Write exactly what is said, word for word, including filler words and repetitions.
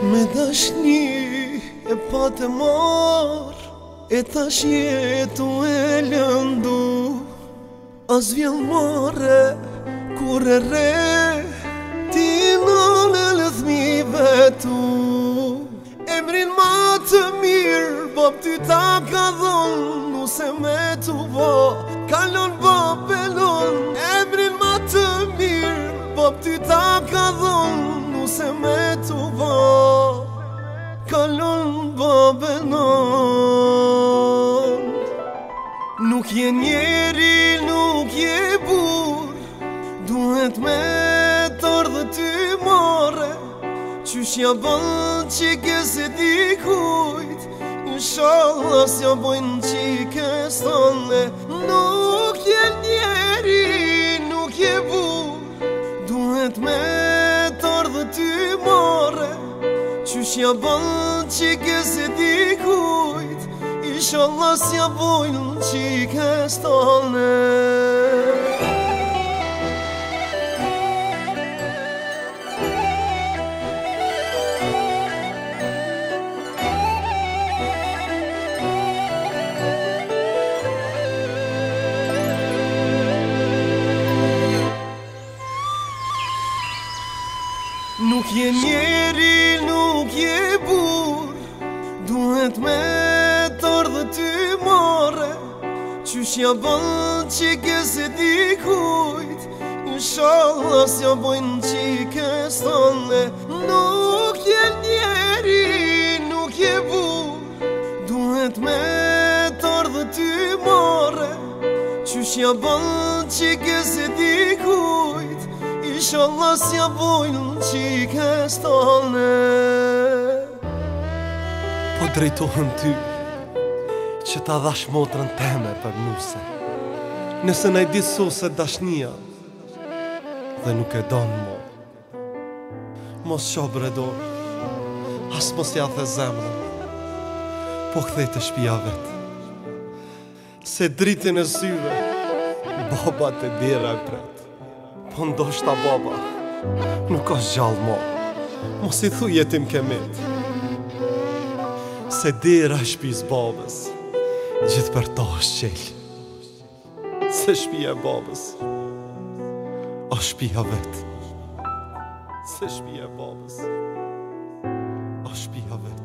Me dashni e pa të mar, e tash jetu e lëndu. As vjen more, kur e re, ti në në lëthmive tu. Emrin ma të mirë, bab ty ta ka dhon, nuse me tu va, kalon bab pelon. Emrin ma të mirë, bab ty ta ka dhon, nuse me tu va, kalon bab pelon. Nuk je njeri, nuk je bur, duhet me tordhë ty more. Qysh ja bën qike se dikujt, inshallah s'ja bojnë qike stone. Nuk je njeri, nuk je bur, duhet me tordhë ty more. Qysh ja bën qike se dikujt, inshallah s'ja bojnë qike stone. Nuk je njeri, nuk je bur, duhet me tordhë ty more. Qysh ja bën qike se dikujt, inshallah s'ja bojnë qike stone. Nuk je njeri, nuk je bur, duhet me tordhë ty more. Qysh ja bën qike se dikujt, inshallah s'ja bojnë qike stone. Po drejtohen ty që ta dhash motrën teme për nuse, nëse ne disu se dashnia dhe nuk e donë mo. Mos qobre dorë, as mos ja the zemrën, po kthej të shpia vetë, se dritin e syve baba të dira e pret. Po ndoshta baba nuk është gjallë mo, mos i thuj jetim kemet, se dira shpis babës gjithë për to është qelë. Se shpia babës o shpia vetë, se shpia babës o shpia vetë.